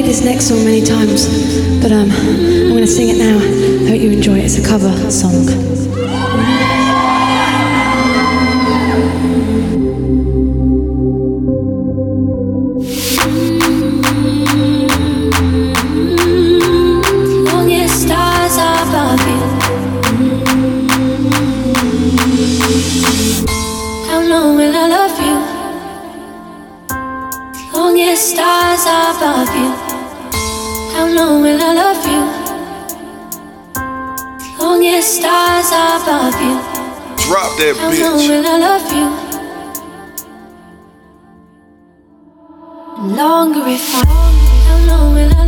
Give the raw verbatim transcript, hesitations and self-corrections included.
played this next song many times, but um, I'm going to sing it now. I hope you enjoy it. It's a cover song. Stars above you. How long will I love you? Long as stars above you. Drop that How bitch. long will I love you? Longer if I. How long will I